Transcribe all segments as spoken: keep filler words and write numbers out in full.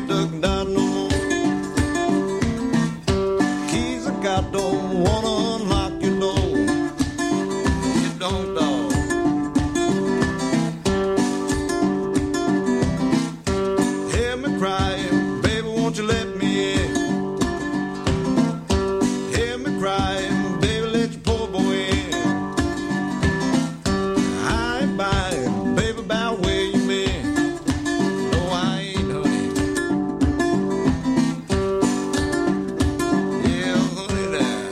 can't duck and dodge no more. Keys I got don't wanna unlock your door. You don't, dog. Hear me crying, baby, won't you let me in? Hear me crying, baby, let your poor boy in. I ain't buying, baby, by where you been. No, I ain't, honey. Yeah, honey, there.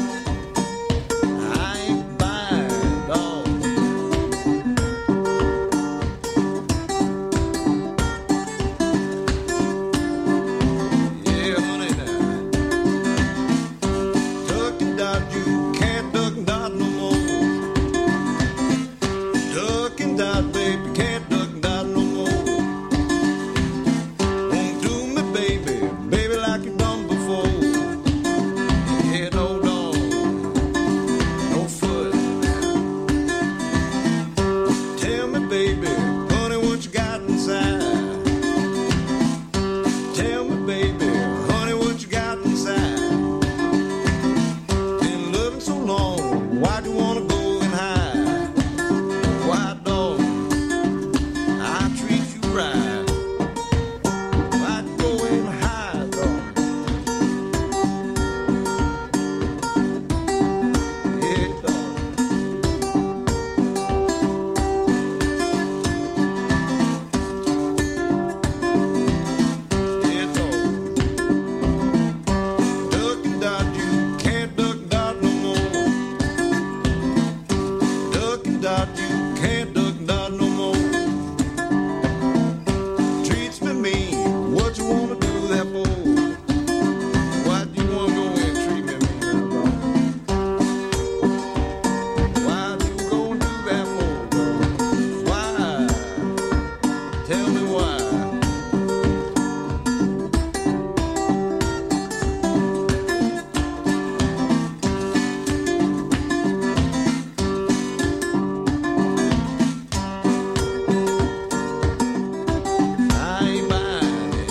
I ain't buying, dog. Yeah, honey, there. Duck and dodge, you can't duck and dodge no more. Duck and dodge, baby, can't duck and dodge no more. Won't do me, baby, baby, like you done before. Yeah, no dog, no foot. Tell me, baby, honey, what you got inside? Tell me, baby, honey, what you got inside? Been loving so long, why'd you wanna go and hide? Why, dog, I treat you right. Why'd you go and hide, dog? Yeah, dog. Yeah, dog. Duck and dodge, you can't duck and dodge no more. Duck and dodge, you can't duck and dodge no more. Treats me mean, what you wanna do that for? Why do you wanna go and treat me mean, dog? Why do you go and do that for, dog? Why? Tell me why. I ain't buying it.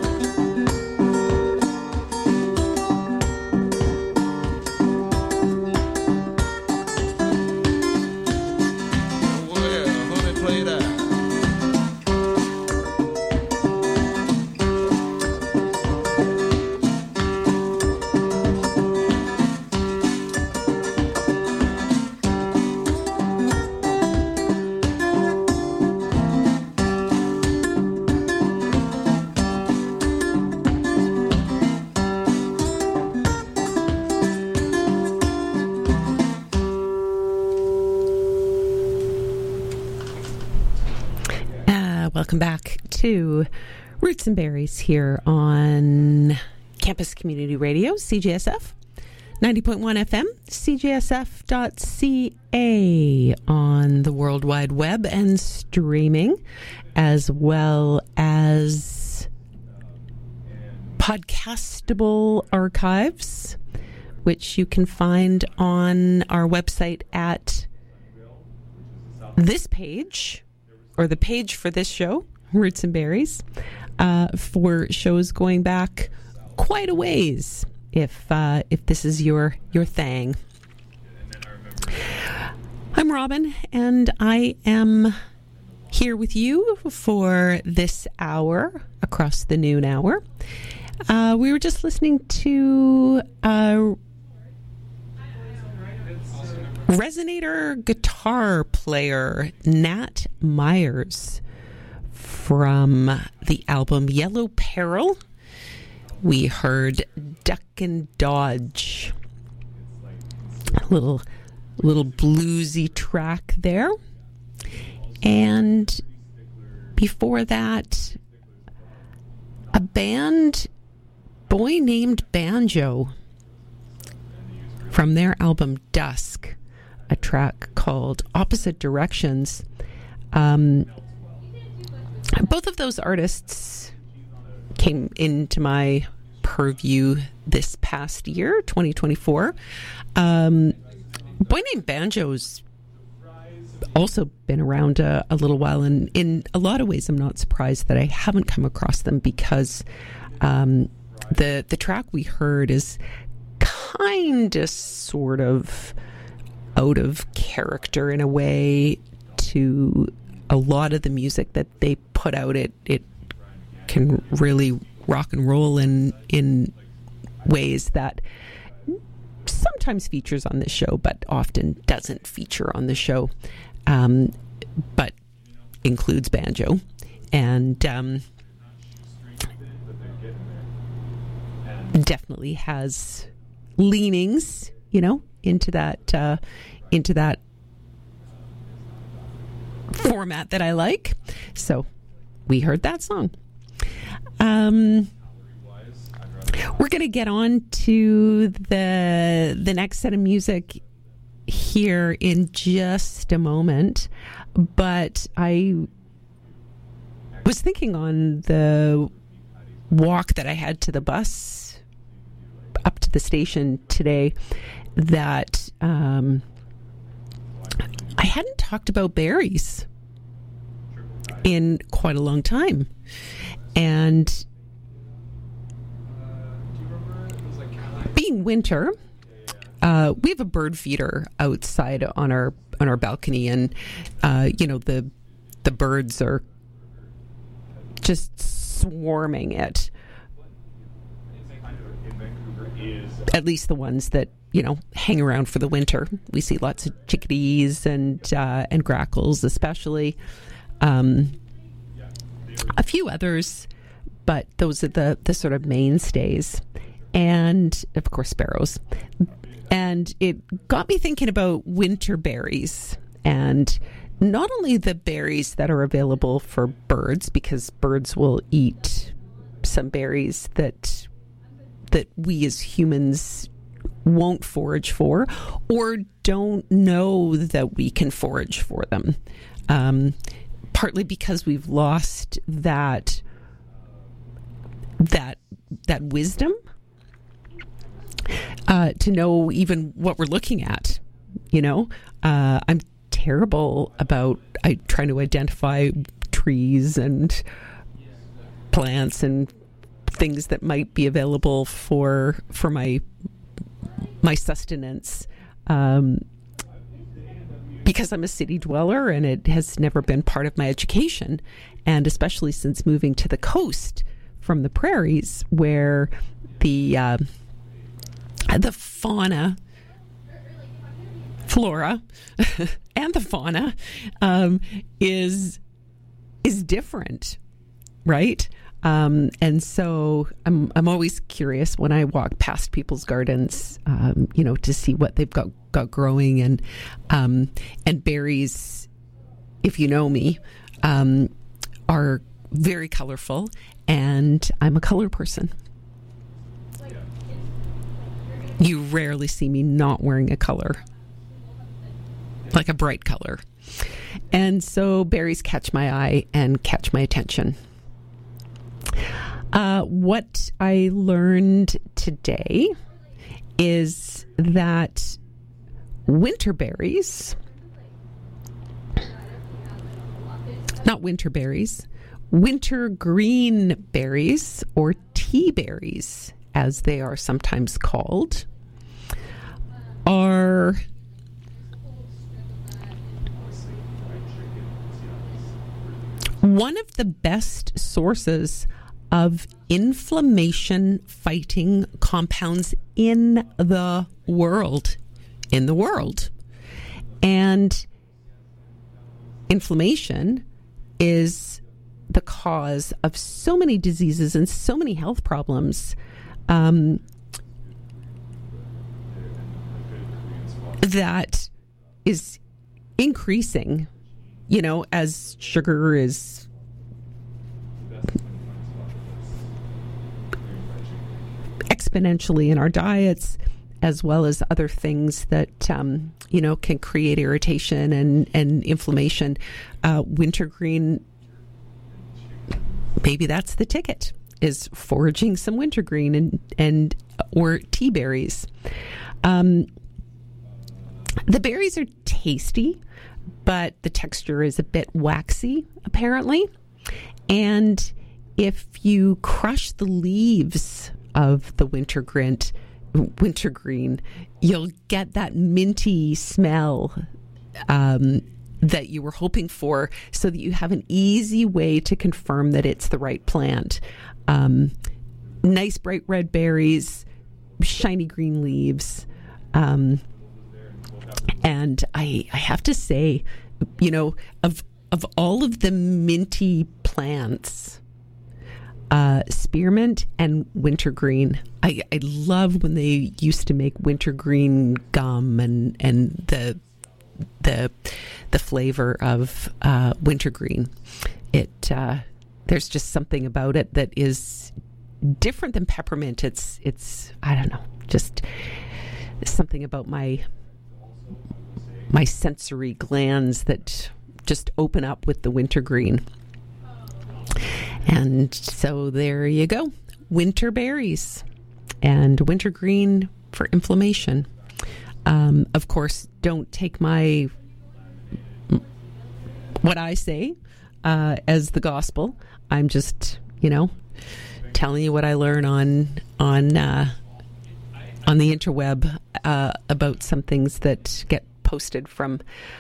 Well, honey, play that. Uh, welcome back to Roots and Berries here on Campus Community Radio, C J S F, ninety point one F M, C J S F dot C A on the World Wide Web and streaming, as well as podcastable archives, which you can find on our website at this page, or the page for this show, Roots and Berries, uh, for shows going back quite a ways, if uh, if this is your your thing. I'm Robin, and I am here with you for this hour, across the noon hour. Uh, we were just listening to uh, resonator guitar player Nat Myers from the album Yellow Peril. We heard Duck and Dodge, a little little bluesy track there, and before that, a band, Boy Named Banjo, from their album Dusk, a track called Opposite Directions. Um, both of those artists came into my purview this past year, twenty twenty-four. Um, Boy Named Banjo's also been around a, a little while, and in a lot of ways I'm not surprised that I haven't come across them, because um, the the track we heard is kind of sort of out of character in a way to a lot of the music that they put out. It it can really rock and roll in in ways that sometimes features on this show, but often doesn't feature on the show, um, but includes banjo. And um, definitely has leanings, you know, into that uh, into that format that I like. So we heard that song. Um, we're going to get on to the the next set of music here in just a moment, but I was thinking on the walk that I had to the bus up to the station today that um, I hadn't talked about berries in quite a long time. And being winter, uh, we have a bird feeder outside on our on our balcony, and uh, you know the the birds are just swarming it. At least the ones that, you know, hang around for the winter. We see lots of chickadees and uh, and grackles, especially. Um, a few others, but those are the, the sort of mainstays. And, of course, sparrows. And it got me thinking about winter berries. And not only the berries that are available for birds, because birds will eat some berries that that we as humans won't forage for, or don't know that we can forage for them. Um, partly because we've lost that that that wisdom uh, to know even what we're looking at. You know, uh, I'm terrible about I trying to identify trees and plants and things that might be available for for my my sustenance, um, because I'm a city dweller and it has never been part of my education, and especially since moving to the coast from the prairies, where the uh, the fauna, flora, and the fauna um, is is different, right? Um, and so I'm I'm always curious when I walk past people's gardens, um, you know, to see what they've got, got growing, and um, and berries, if you know me, um, are very colorful, and I'm a color person. You rarely see me not wearing a color, like a bright color. And so berries catch my eye and catch my attention. Uh, what I learned today is that winter berries, not winter berries, winter green berries, or tea berries, as they are sometimes called, are one of the best sources of inflammation-fighting compounds in the world. In the world. And inflammation is the cause of so many diseases and so many health problems um, that is increasing, you know, as sugar is exponentially in our diets, as well as other things that, um, you know, can create irritation and, and inflammation. Uh, wintergreen, maybe that's the ticket, is foraging some wintergreen and, and or tea berries. Um, the berries are tasty. but the texture is a bit waxy, apparently. And if you crush the leaves of the wintergreen, wintergreen, you'll get that minty smell um, that you were hoping for, so that you have an easy way to confirm that it's the right plant. Um, nice bright red berries, shiny green leaves. Um, and I, I have to say, you know, of of all of the minty plants, uh, spearmint and wintergreen, I, I love when they used to make wintergreen gum and and the the the flavor of uh, wintergreen. It uh, there's just something about it that is different than peppermint. It's it's I don't know, just something about my my sensory glands that just open up with the wintergreen. And so there you go, winter berries and wintergreen for inflammation. Um, of course, don't take my what I say uh, as the gospel. I'm just, you know, telling you what I learn on on uh, on the interweb uh, about some things that get posted from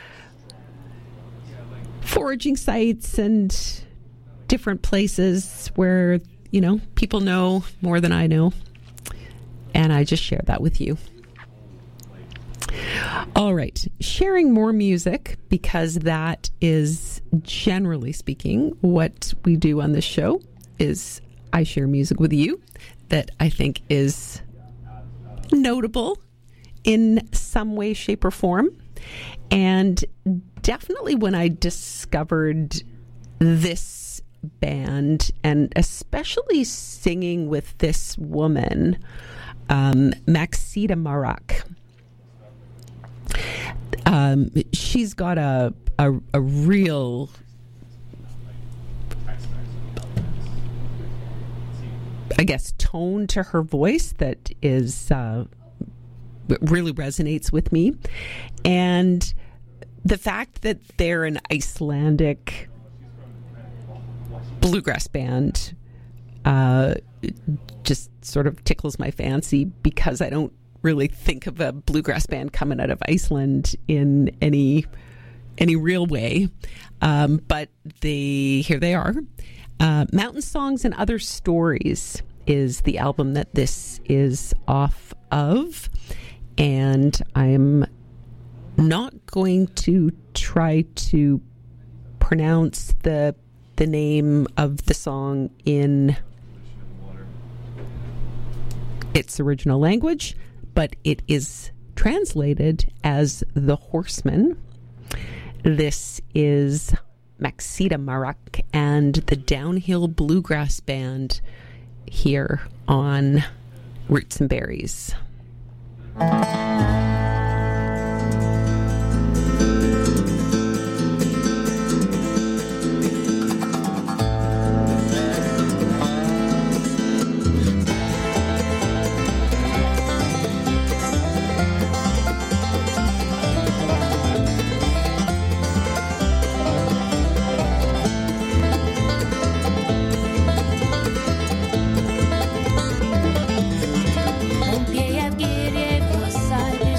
foraging sites and different places where, you know, people know more than I know. And I just share that with you. All right. Sharing more music, because that is, generally speaking, what we do on this show, is I share music with you that I think is notable in some way, shape, or form. And definitely when I discovered this band, and especially singing with this woman, um, Maxida Marak, um, she's got a, a, a real... I guess, tone to her voice that is uh, really resonates with me. And the fact that they're an Icelandic bluegrass band uh, just sort of tickles my fancy, because I don't really think of a bluegrass band coming out of Iceland in any any real way. Um, but they here they are. Uh, Mountain Songs and Other Stories is the album that this is off of. And I'm not going to try to pronounce the the name of the song in its original language, but it is translated as The Horseman. This is Maxida Marak and the Downhill Bluegrass Band here on Roots and Berries. I've given your side.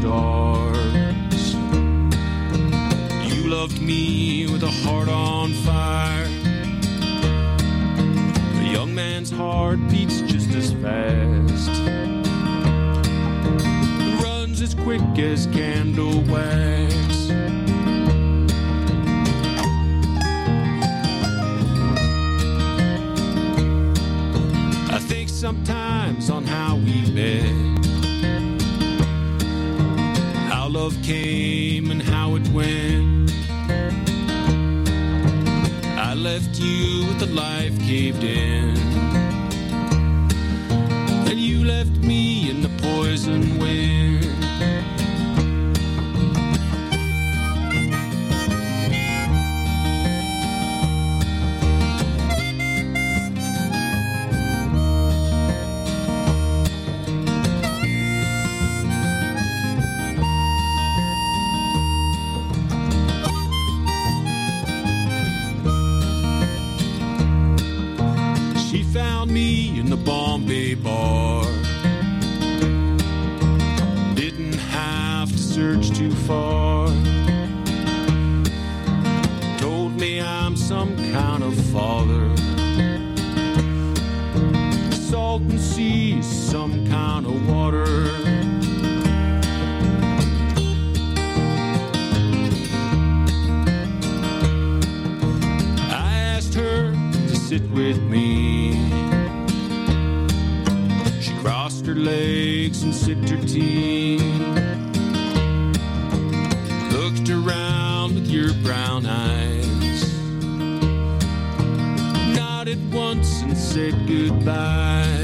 stars. You loved me with a heart on fire. A young man's heart beats just as fast, runs as quick as candle wax. I think sometimes on how we met, how love came and how it went. I left you with the life caved in, and you left me in the poison wind. Found me in the Bombay bar. Didn't have to search too far. Told me I'm some kind of father. The Salton Sea is some kind of water. I asked her to sit with me. Crossed her legs and sipped her tea. Looked around with your brown eyes, nodded once and said goodbye.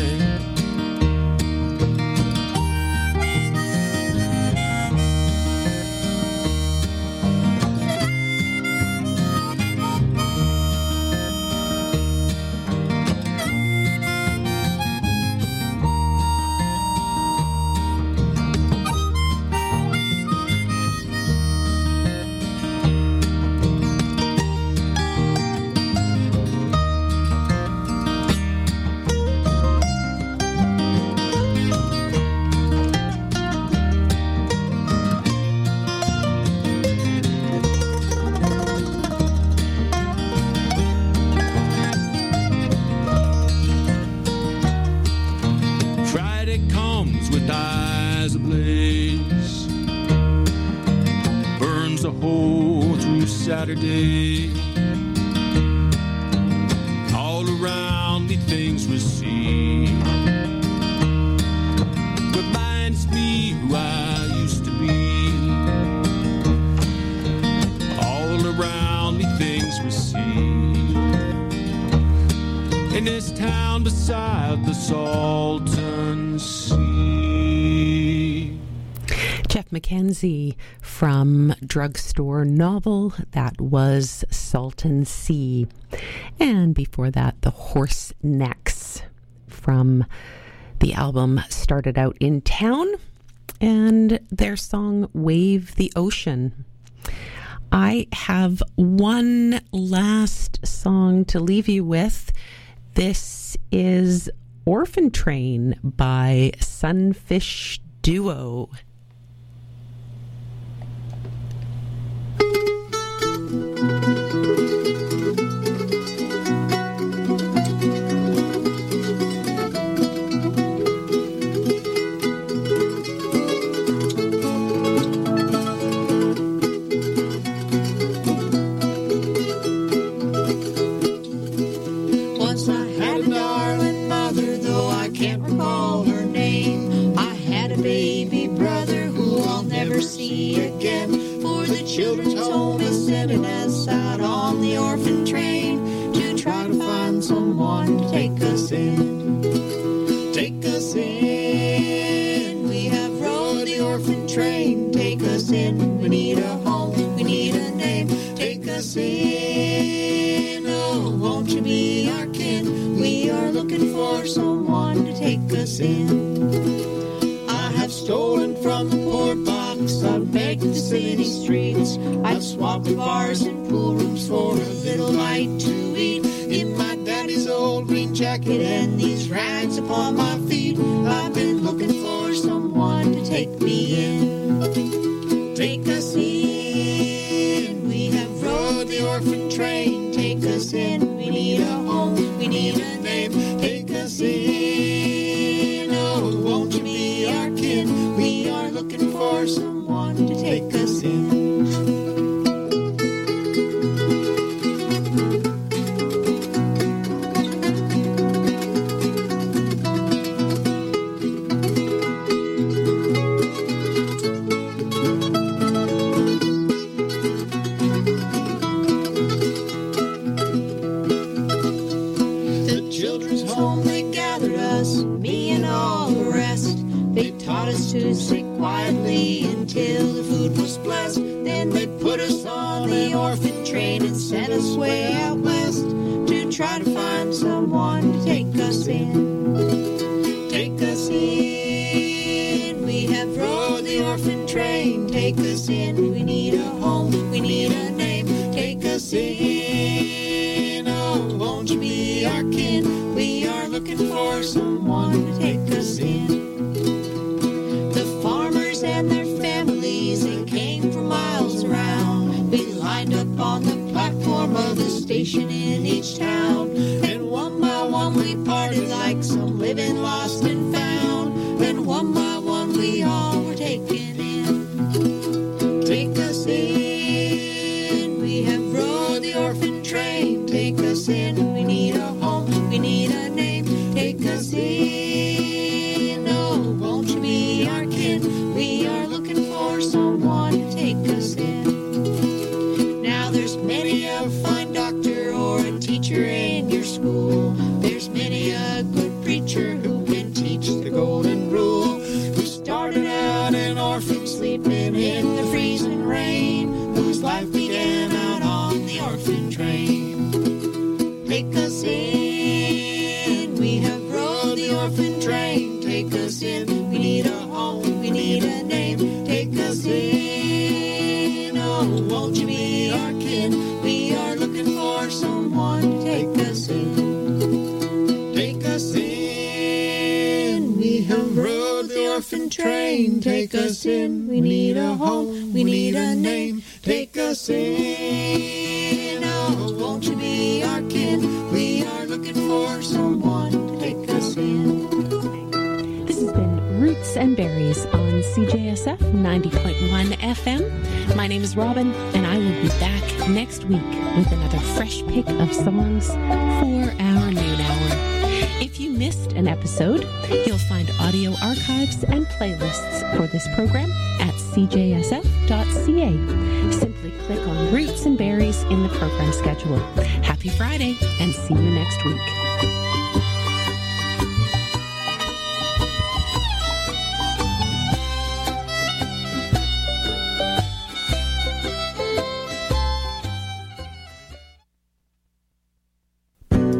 Saturday. All around me things recede, reminds me who I used to be. All around me things recede, in this town beside the Salton Sea. Jeff Mackenzie from Drugstore Novel. That was Salton Sea. And before that, the Horse Necks from the album Started Out in Town and their song Wave the Ocean. I have one last song to leave you with. This is Orphan Train by Sunfish Duo. Once I had a darling mother, though I can't recall her name. I had a baby brother who I'll never see again. For the children's home is sending us out on the orphan train to try to find someone to take us in. Take us in. We have rode the orphan train. Take us in. We need a home. We need a name. Take us in. Oh, won't you be our kin? We are looking for someone to take us in. I have stolen from the poor box. I've begged the city streets. I've swapped the bars and pool rooms for a little light to eat. In my daddy's old green jacket and these rags upon my feet, I've been looking for someone to take me in. take us in. We have rode the orphan train, take us in. We need a home, we need a name, take us in. Oh, won't you be our kin? We are looking for someone to take us in. To sit quietly until the food was blessed. Then they put us on the orphan train and sent us way out west to try to find someone to take us in. Take us in. We have rode the orphan train. Take us in. We need a home. We need a name. Take us in. Oh, won't you be our kin? We are looking for someone to take us in. And their families, they came from miles around. We lined up on the platform of the station in each town, and one by one we parted like some living lost and found. And one by one we all were taken in. Take us in. We have rode the orphan train. Take us in. We need a home. We need a name. Take us in. Oh, won't you be our kin? We are looking for someone to take us in. Now there's many a fine doctor or a teacher in your school. There's many a good preacher who can teach the golden rule. Who started out an orphan sleeping in the freezing rain. Whose life began out on the orphan train. Take us in. We have rode the orphan train. Take us in. We need a home. We need a name. Take us in. Oh, won't you be our kin? We are looking for someone to take us in. Take us in. We have rode the orphan train. Take us in. We need a home. We need a name. Take us in. Oh, won't you be our kin? We are looking for someone to take us in. This has been Roots and Berries on C J S F ninety point one F M. My name is Robin, and I will be back next week with another fresh pick of songs for our noon hour. If you missed an episode, you'll find audio archives and playlists for this program at c j s f dot c a. Simply click on Roots and Berries in the program schedule. Happy Friday, and see you next week.